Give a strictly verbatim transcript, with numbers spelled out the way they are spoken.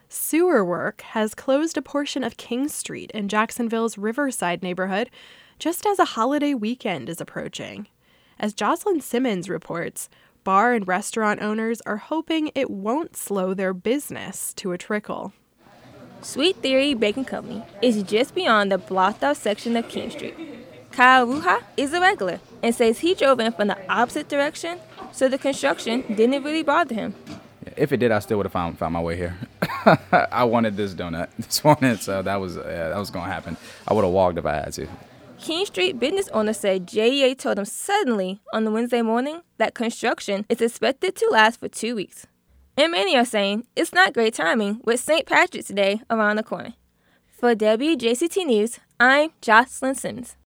Sewer work has closed a portion of King Street in Jacksonville's Riverside neighborhood just as a holiday weekend is approaching. As Jocelyn Simmons reports, bar and restaurant owners are hoping it won't slow their business to a trickle. Sweet Theory Baking Company is just beyond the blocked-off section of King Street. Kyle Ruha is a regular and says he drove in from the opposite direction, so the construction didn't really bother him. If it did, I still would have found found my way here. I wanted this donut this morning, so that was uh, that was going to happen. I would have walked if I had to. King Street business owner said J E A told him suddenly on the Wednesday morning that construction is expected to last for two weeks. And many are saying it's not great timing with Saint Patrick's Day around the corner. For W J C T News, I'm Jocelyn Simmons.